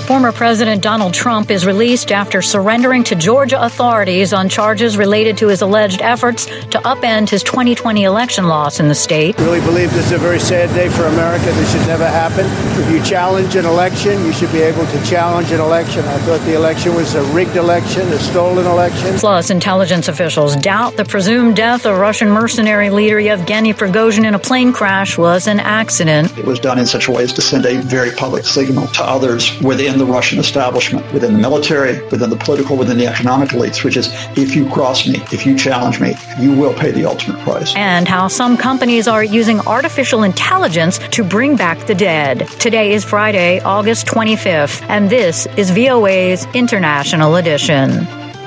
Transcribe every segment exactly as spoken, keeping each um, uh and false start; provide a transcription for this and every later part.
Former President Donald Trump is released after surrendering to Georgia authorities on charges related to his alleged efforts to upend his twenty twenty election loss in the state. I really believe this is a very sad day for America. This should never happen. If you challenge an election, you should be able to challenge an election. I thought the election was a rigged election, a stolen election. Plus, intelligence officials doubt the presumed death of Russian mercenary leader Yevgeny Prigozhin in a plane crash was an accident. It was done in such a way as to send a very public signal to others within the Russian establishment, within the military, within the political, within the economic elites, which is, if you cross me, if you challenge me, you will pay the ultimate price. And how some companies are using artificial intelligence to bring back the dead. Today is Friday, August twenty-fifth, and this is V O A's International Edition.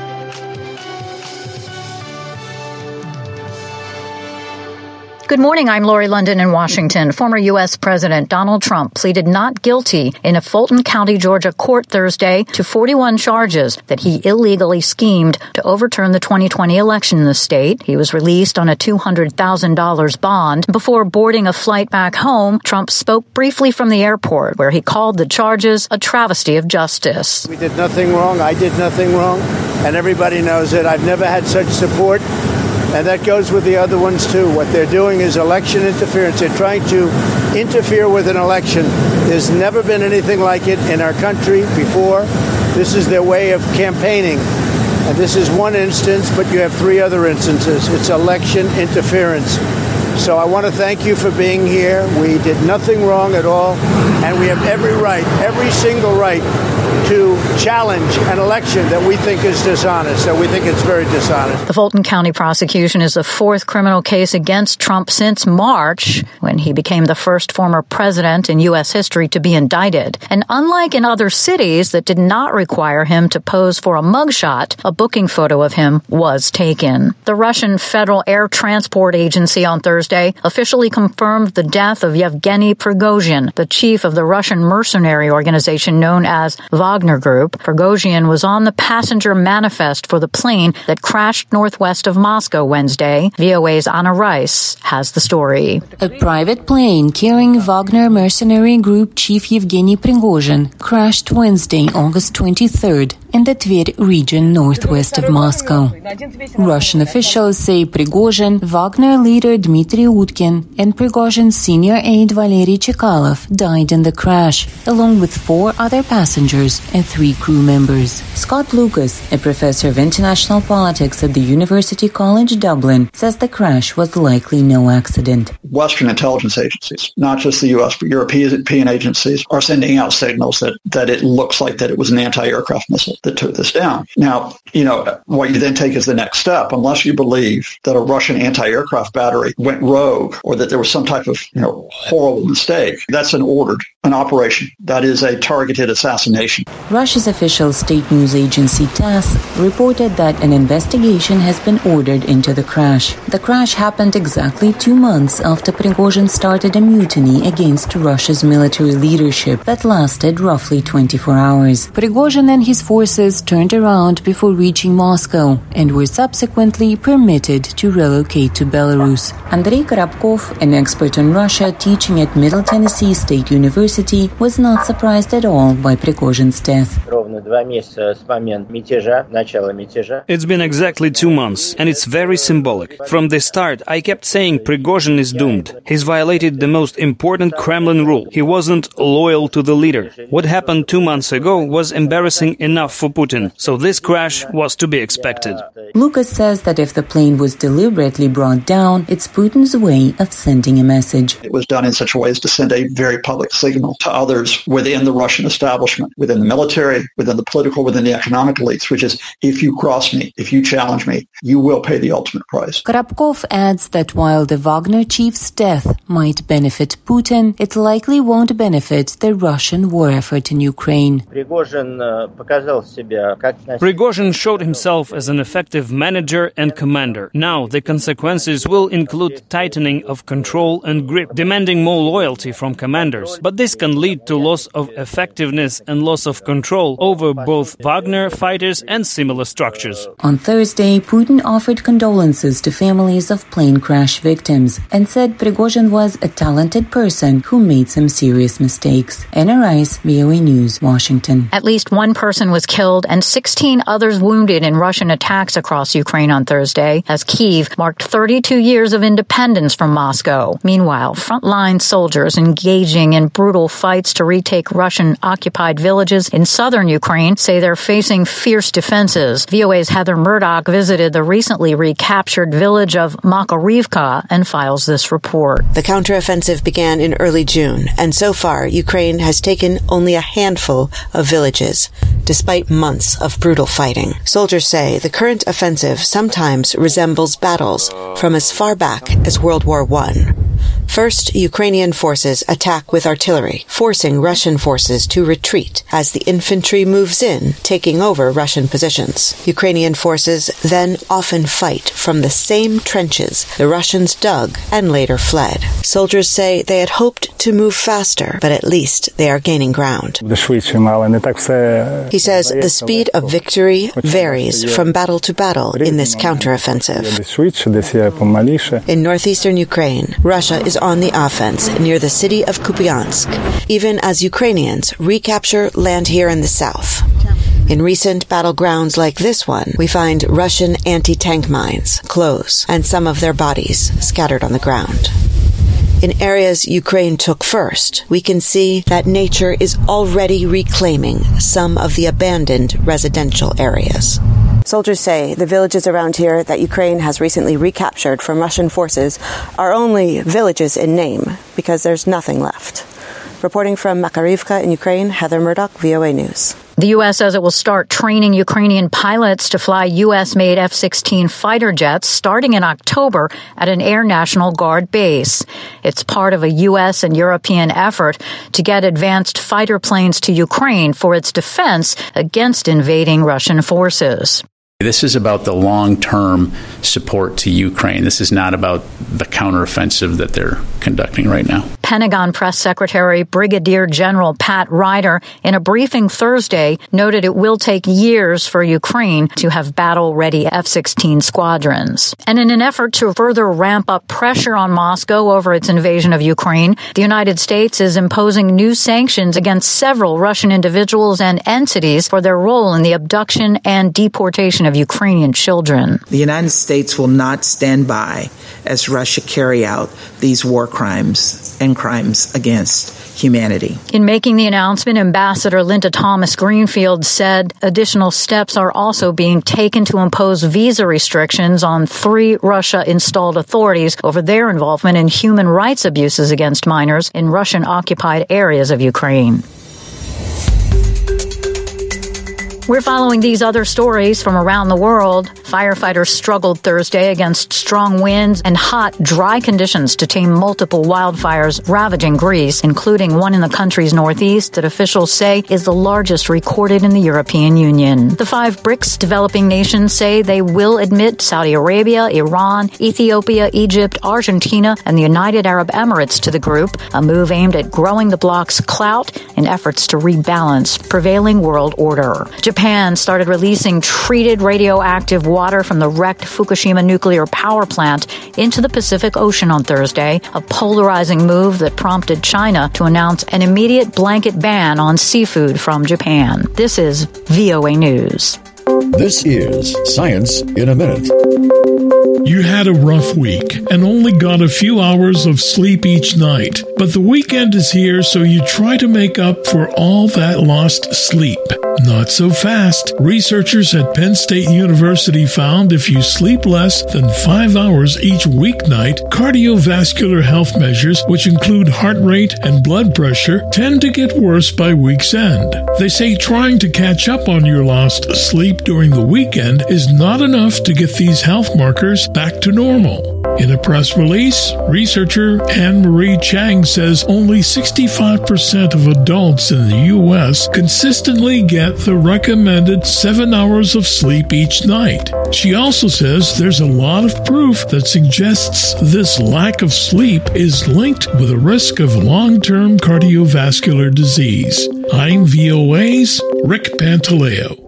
Good morning. I'm Lori London in Washington. Former U S. President Donald Trump pleaded not guilty in a Fulton County, Georgia court Thursday to forty-one charges that he illegally schemed to overturn the twenty twenty election in the state. He was released on a two hundred thousand dollars bond. Before boarding a flight back home, Trump spoke briefly from the airport, where he called the charges a travesty of justice. We did nothing wrong. I did nothing wrong. And everybody knows it. I've never had such support. And that goes with the other ones, too. What they're doing is election interference. They're trying to interfere with an election. There's never been anything like it in our country before. This is their way of campaigning. And this is one instance, but you have three other instances. It's election interference. So I want to thank you for being here. We did nothing wrong at all. And we have every right, every single right, to challenge an election that we think is dishonest, that we think it's very dishonest. The Fulton County prosecution is the fourth criminal case against Trump since March, when he became the first former president in U S history to be indicted. And unlike in other cities that did not require him to pose for a mugshot, a booking photo of him was taken. The Russian Federal Air Transport Agency on Thursday officially confirmed the death of Yevgeny Prigozhin, the chief of the Russian mercenary organization known as Wagner Group. Prigozhin was on the passenger manifest for the plane that crashed northwest of Moscow Wednesday. V O A's Anna Rice has the story. A private plane carrying Wagner mercenary group chief Yevgeny Prigozhin crashed Wednesday, August twenty-third, in the Tver region northwest of Moscow. Russian officials say Prigozhin, Wagner leader Dmitry Utkin, and Prigozhin's senior aide Valery Chekalov died in the crash, along with four other passengers and three crew members. Scott Lucas, a professor of international politics at the University College Dublin, says the crash was likely no accident. Western intelligence agencies, not just the U S, but European agencies, are sending out signals that, that it looks like that it was an anti-aircraft missile that took this down. Now, you know, what you then take as the next step, unless you believe that a Russian anti-aircraft battery went rogue or that there was some type of, you know, horrible mistake, that's an ordered, an operation. That is a targeted assassination. Russia's official state news agency TASS reported that an investigation has been ordered into the crash. The crash happened exactly two months after Prigozhin started a mutiny against Russia's military leadership that lasted roughly twenty-four hours. Prigozhin and his forces turned around before reaching Moscow and were subsequently permitted to relocate to Belarus. Andrei Korobkov, an expert on Russia teaching at Middle Tennessee State University, was not surprised at all by Prigozhin's death. It's been exactly two months, and it's very symbolic. From the start, I kept saying Prigozhin is doomed. He's violated the most important Kremlin rule. He wasn't loyal to the leader. What happened two months ago was embarrassing enough for Putin, so this crash was to be expected. Lucas says that if the plane was deliberately brought down, it's Putin's way of sending a message. It was done in such a way as to send a very public signal to others within the Russian establishment, within the military, within the political, within the economic elites, which is, if you cross me, if you challenge me, you will pay the ultimate price. Korobkov adds that while the Wagner chief's death might benefit Putin, it likely won't benefit the Russian war effort in Ukraine. Prigozhin showed himself as an effective manager and commander. Now the consequences will include tightening of control and grip, demanding more loyalty from commanders. But this can lead to loss of effectiveness and loss of control over both Wagner fighters and similar structures. On Thursday, Putin offered condolences to families of plane crash victims and said Prigozhin was a talented person who made some serious mistakes. Anna Rice, V O A News, Washington. At least one person was killed and sixteen others wounded in Russian attacks across Ukraine on Thursday as Kyiv marked thirty-two years of independence from Moscow. Meanwhile, frontline soldiers engaging in brutal fights to retake Russian-occupied villages in southern Ukraine say they're facing fierce defenses. V O A's Heather Murdoch visited the recently recaptured village of Makarivka and files this report. The counteroffensive began in early June, and so far, Ukraine has taken only a handful of villages, despite months of brutal fighting. Soldiers say the current offensive sometimes resembles battles from as far back as World War One. First, Ukrainian forces attack with artillery, forcing Russian forces to retreat as the infantry moves in, taking over Russian positions. Ukrainian forces then often fight from the same trenches the Russians dug and later fled. Soldiers say they had hoped to move faster, but at least they are gaining ground. He says the speed of victory varies from battle to battle in this counteroffensive. In northeastern Ukraine, Russia is on the offense near the city of Kupiansk, even as Ukrainians recapture land here in the south. In recent battlegrounds like this one, we find Russian anti-tank mines, clothes, and some of their bodies scattered on the ground. In areas Ukraine took first, we can see that nature is already reclaiming some of the abandoned residential areas. Soldiers say the villages around here that Ukraine has recently recaptured from Russian forces are only villages in name because there's nothing left. Reporting from Makarivka in Ukraine, Heather Murdoch, V O A News. The U S says it will start training Ukrainian pilots to fly U S-made F sixteen fighter jets starting in October at an Air National Guard base. It's part of a U S and European effort to get advanced fighter planes to Ukraine for its defense against invading Russian forces. This is about the long-term support to Ukraine. This is not about the counteroffensive that they're conducting right now. Pentagon Press Secretary Brigadier General Pat Ryder, in a briefing Thursday, noted it will take years for Ukraine to have battle-ready F sixteen squadrons. And in an effort to further ramp up pressure on Moscow over its invasion of Ukraine, the United States is imposing new sanctions against several Russian individuals and entities for their role in the abduction and deportation of Ukrainian children. The United States will not stand by as Russia carry out these war crimes and crimes against humanity. In making the announcement, Ambassador Linda Thomas-Greenfield said additional steps are also being taken to impose visa restrictions on three Russia-installed authorities over their involvement in human rights abuses against minors in Russian-occupied areas of Ukraine. We're following these other stories from around the world. Firefighters struggled Thursday against strong winds and hot, dry conditions to tame multiple wildfires ravaging Greece, including one in the country's northeast that officials say is the largest recorded in the European Union. The five BRICS developing nations say they will admit Saudi Arabia, Iran, Ethiopia, Egypt, Argentina, and the United Arab Emirates to the group, a move aimed at growing the bloc's clout in efforts to rebalance prevailing world order. Japan started releasing treated radioactive water from the wrecked Fukushima nuclear power plant into the Pacific Ocean on Thursday, a polarizing move that prompted China to announce an immediate blanket ban on seafood from Japan. This is V O A News. This is Science in a Minute. You had a rough week and only got a few hours of sleep each night, but the weekend is here, so you try to make up for all that lost sleep. Not so fast. Researchers at Penn State University found if you sleep less than five hours each weeknight, cardiovascular health measures, which include heart rate and blood pressure, tend to get worse by week's end. They say trying to catch up on your lost sleep during the weekend is not enough to get these health markers back to normal. In a press release, researcher Anne-Marie Chang says only sixty-five percent of adults in the U S consistently get the recommended seven hours of sleep each night. She also says there's a lot of proof that suggests this lack of sleep is linked with a risk of long-term cardiovascular disease. I'm V O A's Rick Pantaleo.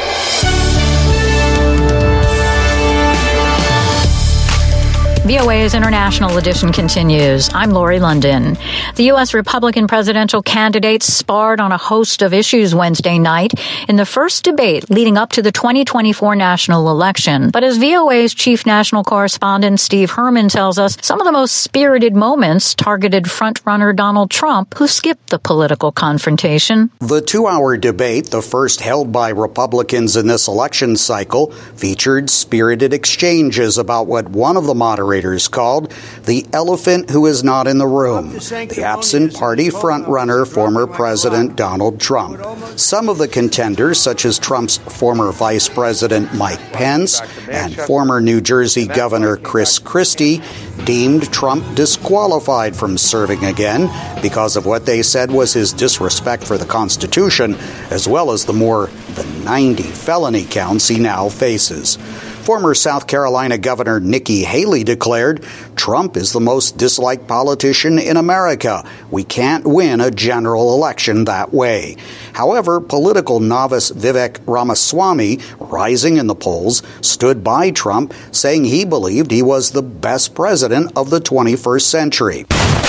V O A's International Edition continues. I'm Lori London. The U S Republican presidential candidates sparred on a host of issues Wednesday night in the first debate leading up to the twenty twenty-four national election. But as V O A's chief national correspondent Steve Herman tells us, some of the most spirited moments targeted frontrunner Donald Trump, who skipped the political confrontation. The two-hour debate, the first held by Republicans in this election cycle, featured spirited exchanges about what one of the moderators called the elephant who is not in the room, the absent party frontrunner, former President Donald Trump. Some of the contenders, such as Trump's former Vice President Mike Pence and former New Jersey Governor Chris Christie, deemed Trump disqualified from serving again because of what they said was his disrespect for the Constitution, as well as the more than ninety felony counts he now faces. Former South Carolina Governor Nikki Haley declared, Trump is the most disliked politician in America. We can't win a general election that way. However, political novice Vivek Ramaswamy, rising in the polls, stood by Trump, saying he believed he was the best president of the twenty-first century.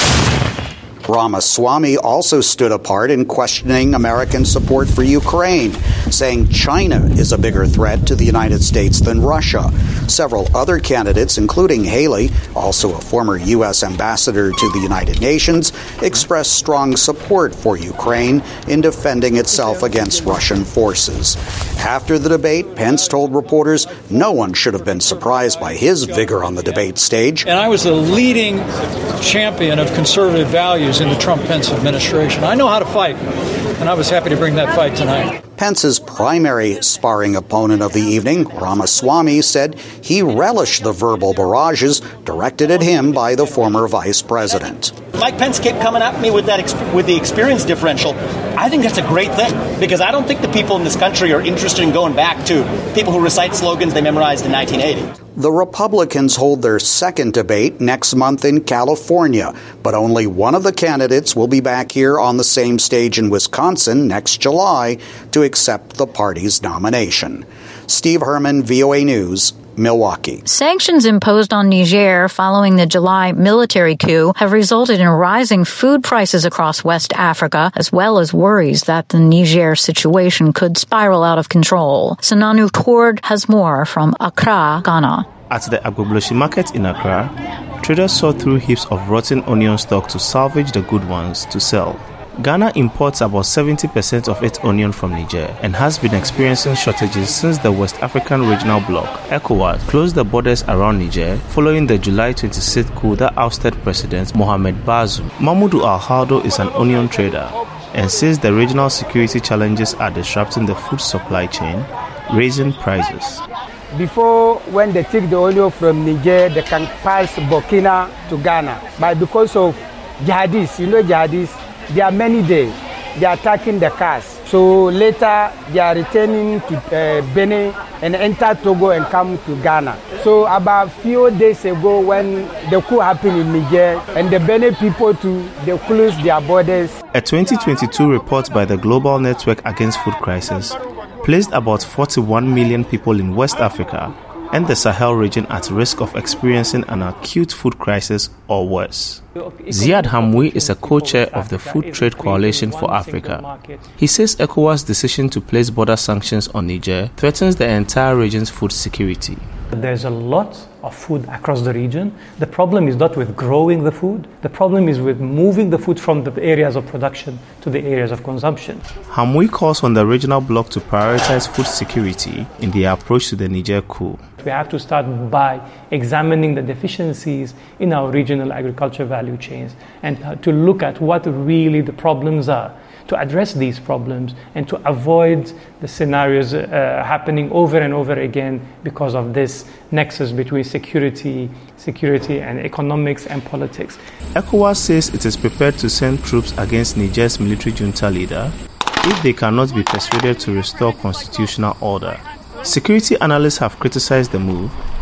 Ramaswamy also stood apart in questioning American support for Ukraine, saying China is a bigger threat to the United States than Russia. Several other candidates, including Haley, also a former U S ambassador to the United Nations, expressed strong support for Ukraine in defending itself against Russian forces. After the debate, Pence told reporters no one should have been surprised by his vigor on the debate stage. And I was the leading champion of conservative values in the Trump-Pence administration. I know how to fight, and I was happy to bring that fight tonight. Pence's primary sparring opponent of the evening, Ramaswamy, said he relished the verbal barrages directed at him by the former vice president. Mike Pence kept coming at me with that exp- with the experience differential. I think that's a great thing, because I don't think the people in this country are interested in going back to people who recite slogans they memorized in nineteen eighty. The Republicans hold their second debate next month in California, but only one of the candidates will be back here on the same stage in Wisconsin next July to accept the party's nomination. Steve Herman, V O A News, Milwaukee. Sanctions imposed on Niger following the July military coup have resulted in rising food prices across West Africa, as well as worries that the Niger situation could spiral out of control. Sananu Tourd has more from Accra, Ghana. At the Agbobloshi market in Accra, traders sort through heaps of rotten onion stock to salvage the good ones to sell. Ghana imports about seventy percent of its onion from Niger and has been experiencing shortages since the West African Regional Bloc, ECOWAS, closed the borders around Niger following the July twenty-sixth coup that ousted President Mohamed Bazoum. Mamoudou Al-Hado is an onion trader and says the regional security challenges are disrupting the food supply chain, raising prices. Before, when they take the onion from Niger, they can pass Burkina to Ghana. But because of jihadists, you know jihadists, there are many days they are attacking the cars. So later they are returning to uh, Benin and enter Togo and come to Ghana. So about few days ago, when the coup happened in Niger and the Benin people too, they closed their borders. A twenty twenty-two report by the Global Network Against Food Crisis placed about forty-one million people in West Africa and the Sahel region at risk of experiencing an acute food crisis or worse. Ziad Hamwi is a co-chair of the Food Trade Coalition for Africa. He says ECOWAS' decision to place border sanctions on Niger threatens the entire region's food security. There's a lot of food across the region. The problem is not with growing the food. The problem is with moving the food from the areas of production to the areas of consumption. Hamwi calls on the regional bloc to prioritize food security in their approach to the Niger coup. We have to start by examining the deficiencies in our regional agriculture value chains and to look at what really the problems are, to address these problems and to avoid the scenarios uh, happening over and over again because of this nexus between security, security and economics and politics. ECOWAS says it is prepared to send troops against Niger's military junta leader if they cannot be persuaded to restore constitutional order. Security analysts have criticized the move,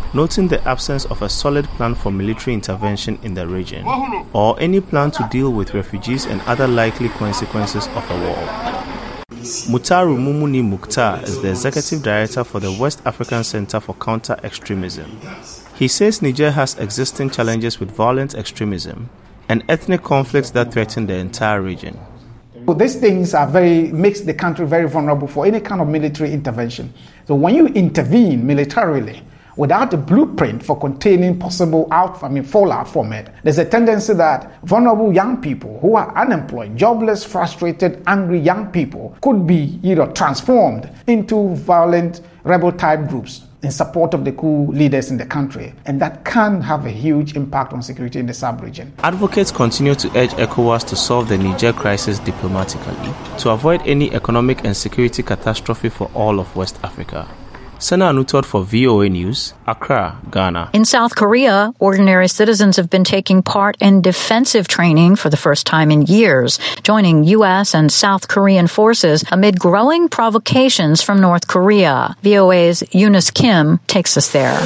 noting the absence of a solid plan for military intervention in the region, or any plan to deal with refugees and other likely consequences of a war. Mutaru Mumuni Mukhtar is the executive director for the West African Center for Counter-Extremism. He says Niger has existing challenges with violent extremism and ethnic conflicts that threaten the entire region. So these things are very makes the country very vulnerable for any kind of military intervention. So when you intervene militarily without a blueprint for containing possible out, I mean, fallout from it, there's a tendency that vulnerable young people who are unemployed, jobless, frustrated, angry young people could be, you know, transformed into violent rebel-type groups in support of the coup leaders in the country. And that can have a huge impact on security in the sub-region. Advocates continue to urge ECOWAS to solve the Niger crisis diplomatically to avoid any economic and security catastrophe for all of West Africa. Sana Anutot for V O A News, Accra, Ghana. In South Korea, ordinary citizens have been taking part in defensive training for the first time in years, joining U S and South Korean forces amid growing provocations from North Korea. V O A's Eunice Kim takes us there.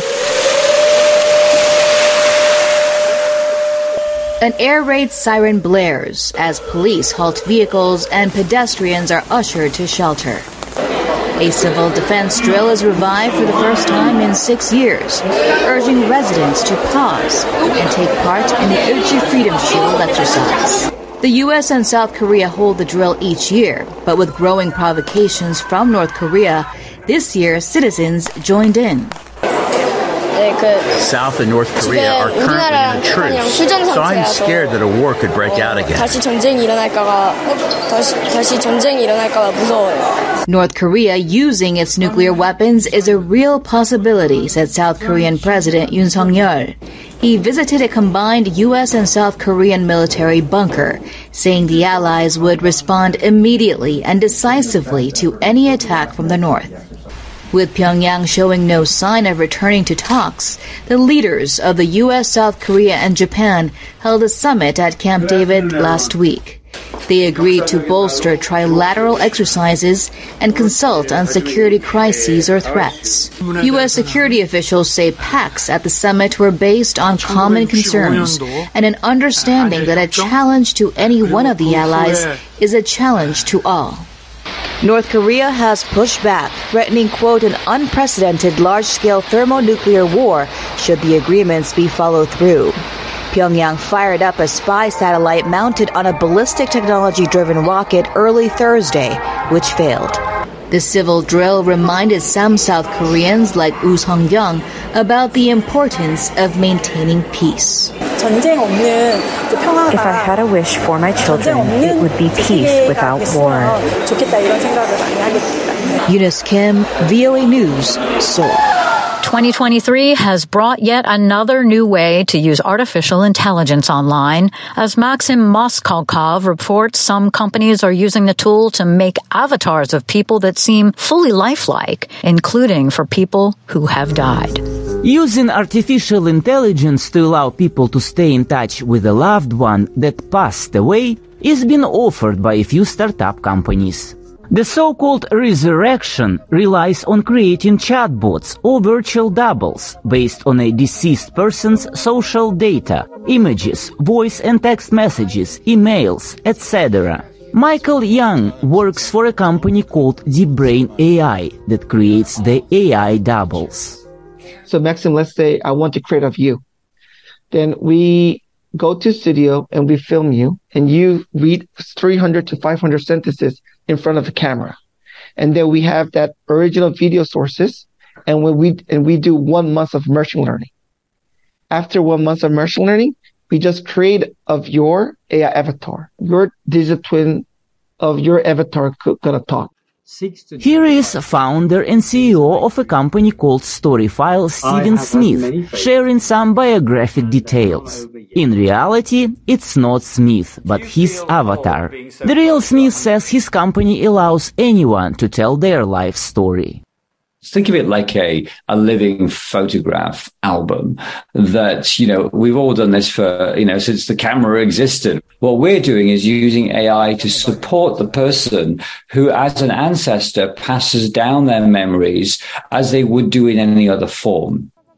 An air raid siren blares as police halt vehicles and pedestrians are ushered to shelter. A civil defense drill is revived for the first time in six years, urging residents to pause and take part in the Ilchi Freedom Shield exercise. The U S and South Korea hold the drill each year, but with growing provocations from North Korea, this year citizens joined in. South and North Korea are currently in a truce, so I'm scared that a war could break out again. North Korea using its nuclear weapons is a real possibility, said South Korean President Yoon Suk-yeol. He visited a combined U S and South Korean military bunker, saying the allies would respond immediately and decisively to any attack from the north. With Pyongyang showing no sign of returning to talks, the leaders of the U S, South Korea, and Japan held a summit at Camp David last week. They agreed to bolster trilateral exercises and consult on security crises or threats. U S security officials say pacts at the summit were based on common concerns and an understanding that a challenge to any one of the allies is a challenge to all. North Korea has pushed back, threatening, quote, an unprecedented large-scale thermonuclear war should the agreements be followed through. Pyongyang fired up a spy satellite mounted on a ballistic technology-driven rocket early Thursday, which failed. The civil drill reminded some South Koreans, like Woo Sung-kyung, about the importance of maintaining peace. If I had a wish for my children, it would be peace without war. Eunice Kim, V O A News, Seoul. twenty twenty-three has brought yet another new way to use artificial intelligence online. As Maxim Moskalkov reports, some companies are using the tool to make avatars of people that seem fully lifelike, including for people who have died. Using artificial intelligence to allow people to stay in touch with a loved one that passed away is being offered by a few startup companies. The so-called resurrection relies on creating chatbots or virtual doubles based on a deceased person's social data, images, voice and text messages, emails, et cetera. Michael Young works for a company called DeepBrain A I that creates the A I doubles. So Maxim, let's say I want to create of you. Then we go to studio and we film you and you read three hundred to five hundred sentences in front of the camera. And then we have that original video sources and when we and we do one month of machine learning. After one month of machine learning, we just create of your A I avatar, your digital twin of your avatar gonna talk. Here is founder and C E O of a company called Storyfile, Steven Smith, sharing some biographic details. In reality, it's not Smith, but his avatar. The real Smith says his company allows anyone to tell their life story. Think of it like a, a living photograph album that, you know, we've all done this for, you know, since the camera existed. What we're doing is using A I to support the person who, as an ancestor, passes down their memories as they would do in any other form.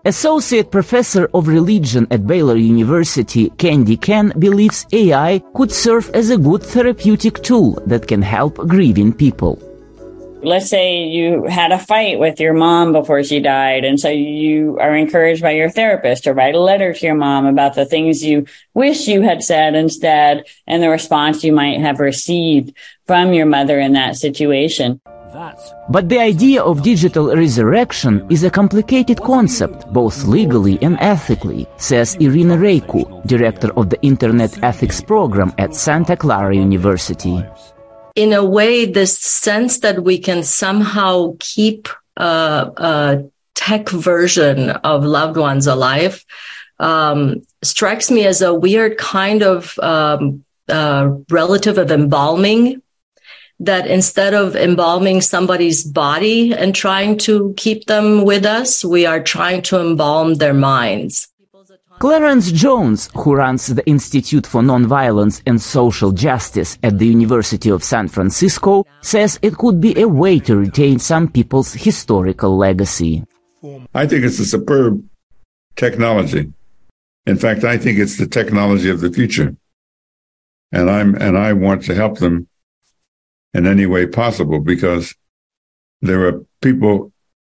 Associate Professor of Religion at Baylor University, Candy Ken, believes A I could serve as a good therapeutic tool that can help grieving people. Let's say you had a fight with your mom before she died, and so you are encouraged by your therapist to write a letter to your mom about the things you wish you had said instead, and the response you might have received from your mother in that situation. But the idea of digital resurrection is a complicated concept, both legally and ethically, says Irina Reiku, director of the Internet Ethics Program at Santa Clara University. In a way, this sense that we can somehow keep uh, a tech version of loved ones alive um, strikes me as a weird kind of um, uh, relative of embalming, that instead of embalming somebody's body and trying to keep them with us, we are trying to embalm their minds. Clarence Jones, who runs the Institute for Nonviolence and Social Justice at the University of San Francisco, says it could be a way to retain some people's historical legacy. I think it's a superb technology. In fact, I think it's the technology of the future. And I'm and I want to help them in any way possible, because there are people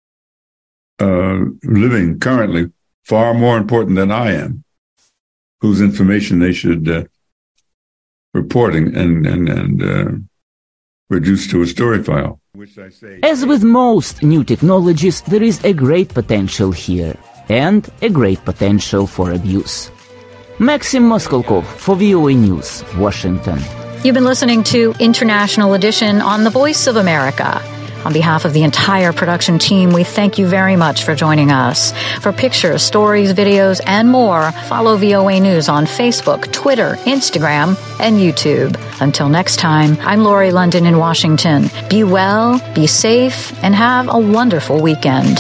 uh, living currently far more important than I am, whose information they should uh, reporting and and and uh, reduce to a story file. As with most new technologies, there is a great potential here, and a great potential for abuse. Maxim Moskolkov for V O A News, Washington. You've been listening to International Edition on the Voice of America. On behalf of the entire production team, we thank you very much for joining us. For pictures, stories, videos, and more, follow V O A News on Facebook, Twitter, Instagram, and YouTube. Until next time, I'm Lori London in Washington. Be well, be safe, and have a wonderful weekend.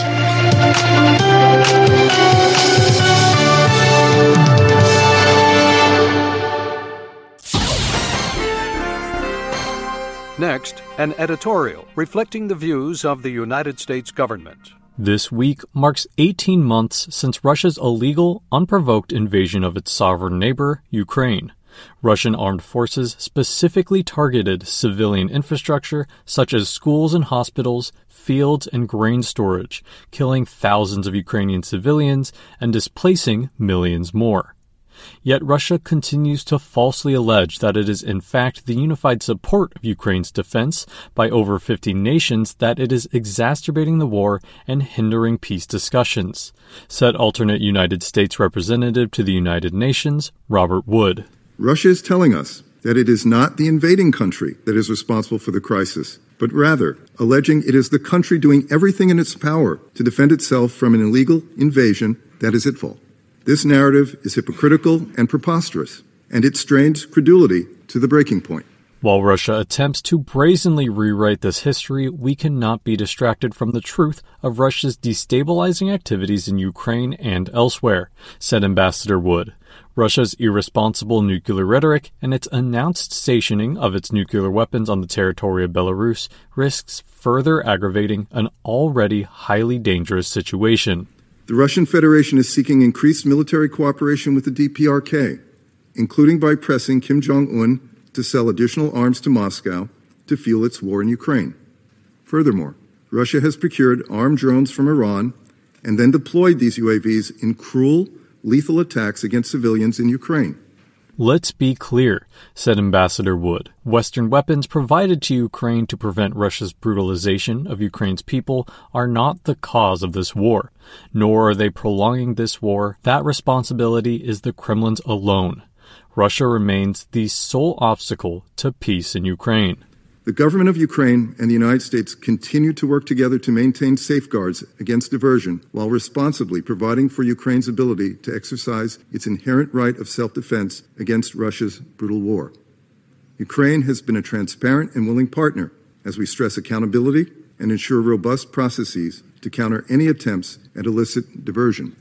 Next, an editorial reflecting the views of the United States government. This week marks eighteen months since Russia's illegal, unprovoked invasion of its sovereign neighbor, Ukraine. Russian armed forces specifically targeted civilian infrastructure such as schools and hospitals, fields, and grain storage, killing thousands of Ukrainian civilians and displacing millions more. Yet Russia continues to falsely allege that it is in fact the unified support of Ukraine's defense by over fifty nations that it is exacerbating the war and hindering peace discussions, said alternate United States representative to the United Nations, Robert Wood. Russia is telling us that it is not the invading country that is responsible for the crisis, but rather alleging it is the country doing everything in its power to defend itself from an illegal invasion that is at fault. This narrative is hypocritical and preposterous, and it strains credulity to the breaking point. While Russia attempts to brazenly rewrite this history, we cannot be distracted from the truth of Russia's destabilizing activities in Ukraine and elsewhere, said Ambassador Wood. Russia's irresponsible nuclear rhetoric and its announced stationing of its nuclear weapons on the territory of Belarus risks further aggravating an already highly dangerous situation. The Russian Federation is seeking increased military cooperation with the D P R K, including by pressing Kim Jong-un to sell additional arms to Moscow to fuel its war in Ukraine. Furthermore, Russia has procured armed drones from Iran and then deployed these U A Vs in cruel, lethal attacks against civilians in Ukraine. Let's be clear, said Ambassador Wood. Western weapons provided to Ukraine to prevent Russia's brutalization of Ukraine's people are not the cause of this war, nor are they prolonging this war. That responsibility is the Kremlin's alone. Russia remains the sole obstacle to peace in Ukraine. The government of Ukraine and the United States continue to work together to maintain safeguards against diversion while responsibly providing for Ukraine's ability to exercise its inherent right of self-defense against Russia's brutal war. Ukraine has been a transparent and willing partner as we stress accountability and ensure robust processes to counter any attempts at illicit diversion.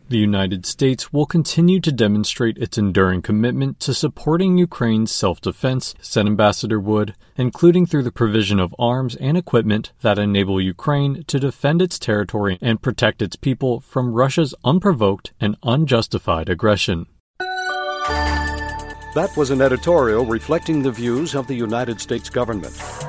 The United States will continue to demonstrate its enduring commitment to supporting Ukraine's self-defense, said Ambassador Wood, including through the provision of arms and equipment that enable Ukraine to defend its territory and protect its people from Russia's unprovoked and unjustified aggression. That was an editorial reflecting the views of the United States government.